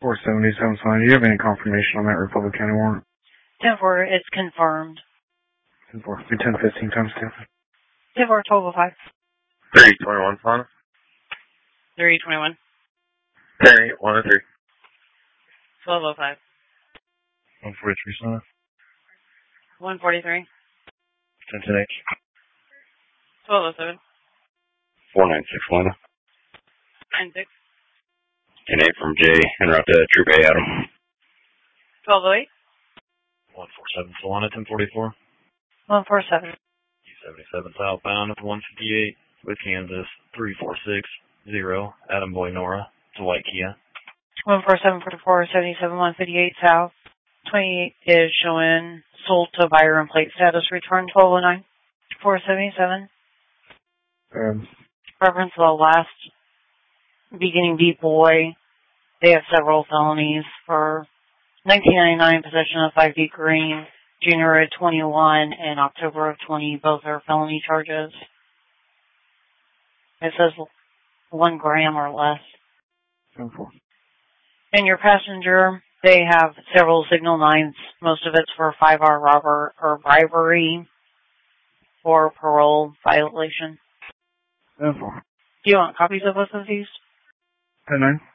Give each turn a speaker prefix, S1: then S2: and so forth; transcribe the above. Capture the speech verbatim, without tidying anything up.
S1: four seventy-seven, fine. Do you have any confirmation on that Republic County warrant?
S2: ten four, it's confirmed.
S1: ten four, be ten fifteen times two.
S2: ten four, twelve oh five.
S3: three twenty-one, Fauna.
S2: three twenty-one.
S3: ten eight, one oh three.
S2: twelve oh five.
S1: one forty-three, Fauna.
S2: one forty-three.
S1: ten ten H.
S2: twelve oh seven.
S3: four nine six, Lena.
S2: nine six.
S3: ten eight from J. Interrupt uh, Troop A, Adam.
S2: twelve oh eight.
S4: one four seven, Solana, ten forty-four.
S2: one four seven.
S4: seventy-seven southbound at one fifty-eight with Kansas, three four six zero, Adam Boy Nora, to White Kia.
S2: one four seven forty-four, seventy-seven one fifty-eight south. twenty-eight is showing sold to buyer and plate status, return twelve oh nine. four seventy-seven.
S1: Um,
S2: Reference to the last beginning beat boy. They have several felonies for nineteen ninety-nine possession of five D green, January twenty-one, and October of twenty. Both are felony charges. It says one gram or less.
S1: ten four.
S2: And your passenger, they have several signal nines. Most of it's for five R robber or bribery or parole violation.
S1: ten four.
S2: Do you want copies of both of these?
S1: ten nine.